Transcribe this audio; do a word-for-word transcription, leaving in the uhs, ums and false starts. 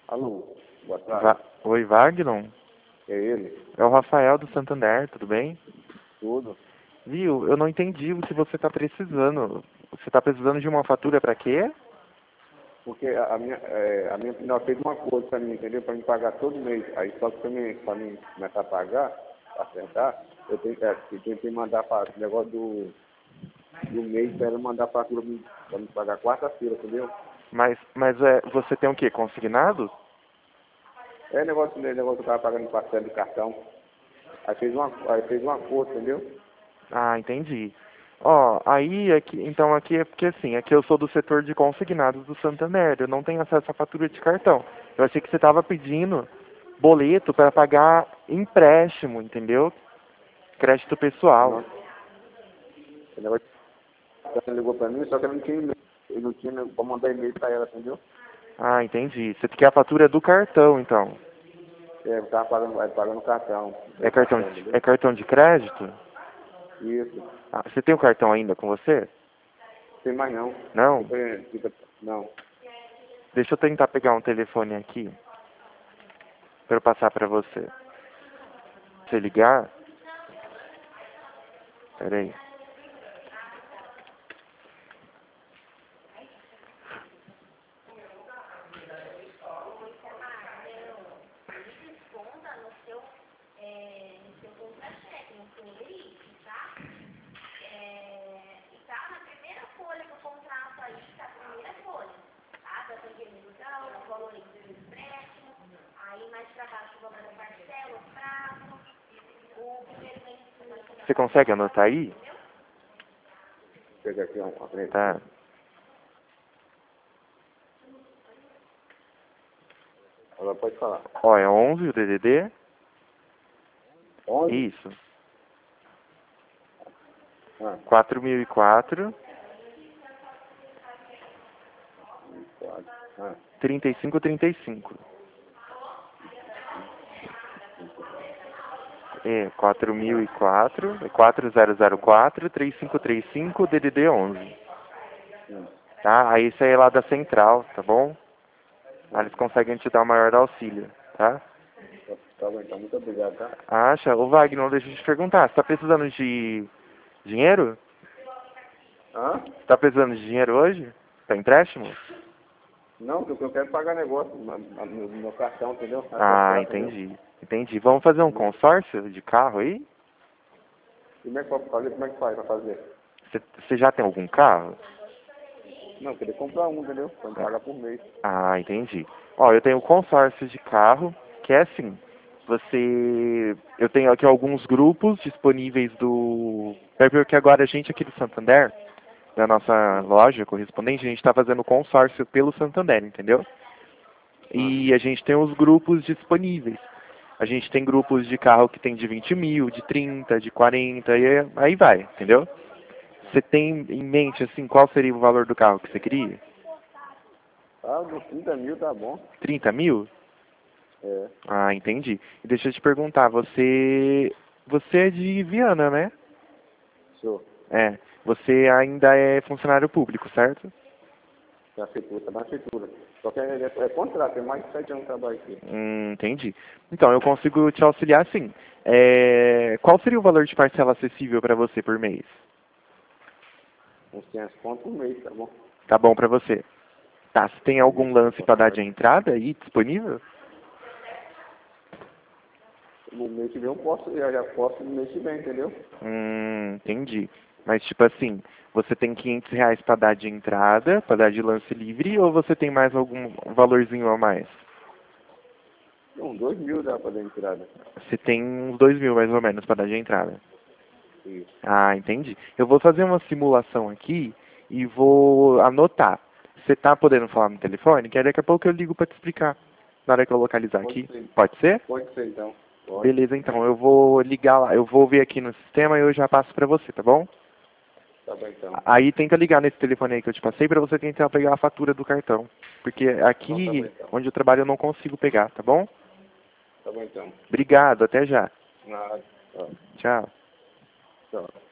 Alô, boa tarde. Va Oi, Wagner? É ele? É o Rafael do Santander, tudo bem? Tudo. Viu, eu não entendi o que você está precisando. Você está precisando de uma fatura para quê? Porque a, a minha, é, a minha final fez uma coisa para mim, entendeu? Para me pagar todo mês. Aí só que para mim, pra mim começar a pagar, para acertar, eu tenho, é, eu tenho que mandar para o negócio do, do mês para ela mandar a fatura para me pagar quarta-feira, entendeu? Mas, mas é, você tem o quê? Consignado? É negócio, né, negócio que eu estava pagando parcela de cartão. Aí fez uma, aí fez uma coisa, entendeu? Ah, entendi. Ó, aí, aqui, então aqui é porque assim, aqui eu sou do setor de consignados do Santander, eu não tenho acesso à fatura de cartão. Eu achei que você estava pedindo boleto para pagar empréstimo, entendeu? Crédito pessoal. Não. O negócio ela ligou para mim, só que ela não tinha e-mail. Eu não tinha para mandar e-mail para ela, entendeu? Ah, entendi. Você quer a fatura do cartão, então. É, eu estava pagando, aí pagando cartão. É É cartão, cartão, de- entendeu? é cartão de crédito? Isso. Ah, você tem o cartão ainda com você? Tem mais não. Não? Depois fica. Não. Deixa eu tentar pegar um telefone aqui para eu passar para você. Se ligar? Pera aí. Você consegue anotar aí? Vou pegar aqui uma frente. Tá. Agora pode falar. Ó, é onze o D D D? onze? Isso. Ah, quatro mil e quatro, quatro. Ah, trinta e cinco trinta e cinco. É, quatro mil e quatro, é quatro zero zero quatro, três cinco três cinco, D D D onze. hum. Tá? Aí isso aí é lá da central, tá bom? Aí eles conseguem te dar o maior auxílio, tá? Tá, tá bom, então. Muito obrigado, tá? Acha? Ô Wagner, deixa eu te perguntar, você tá precisando de dinheiro? Hã? Você tá precisando de dinheiro hoje? Pra empréstimo? Não, porque eu quero pagar negócio na- na- no meu cartão, entendeu? Ah, Acertar, entendeu? entendi. Entendi. Vamos fazer um Entendeu? consórcio de carro aí? Como é que pode fazer? Como é que faz pra fazer? Você você já tem algum carro? Não, eu queria comprar um, entendeu? Pra me pagar por mês. Ah, entendi. Ó, eu tenho consórcio de carro, que é assim, você... Eu tenho aqui alguns grupos disponíveis do... É porque agora a gente aqui do Santander, na nossa Hum. loja correspondente, a gente está fazendo consórcio pelo Santander, entendeu? Ah, E a gente tem os grupos disponíveis. A gente tem grupos de carro que tem de vinte mil, de trinta, de quarenta, e aí vai, entendeu? Você tem em mente, assim, qual seria o valor do carro que você queria? ah, uns trinta mil tá bom. trinta mil? É, Ah, entendi. E deixa eu te perguntar, você... Você é de Viana, né? show. É. Você ainda é funcionário público, certo? Da prefeitura, tá na prefeitura. Só que é, é, é contrato, tem mais de sete anos de trabalho aqui. Hum, entendi. Então, eu consigo te auxiliar sim. É... Qual seria o valor de parcela acessível para você por mês? Uns quinhentos pontos por mês, tá bom? Tá bom para você? Tá, você tem algum Isso, lance para dar de entrada aí disponível? no mês que vem eu posso, eu já posso no mês que vem, entendeu? Hum, entendi. Mas tipo assim, você tem quinhentos reais para dar de entrada, para dar de lance livre, ou você tem mais algum valorzinho a mais? Não, dois mil dá pra dar entrada. Você tem uns dois mil mais ou menos para dar de entrada. Isso. Ah, entendi. Eu vou fazer uma simulação aqui e vou anotar. Você tá podendo falar no telefone? Que aí daqui a pouco eu ligo para te explicar. Na hora que eu localizar Pode aqui. ser, Pode ser? pode ser então. Pode. Beleza, então. Eu vou ligar lá. Eu vou ver aqui no sistema e eu já passo para você, tá bom? Tá bom então. Aí tenta ligar nesse telefone aí que eu te passei para você tentar pegar a fatura do cartão. Porque Não, tá bom aqui então. onde eu trabalho eu não consigo pegar, tá bom? Tá bom então. Obrigado, até já. Nada. Tchau. Tchau. Tchau.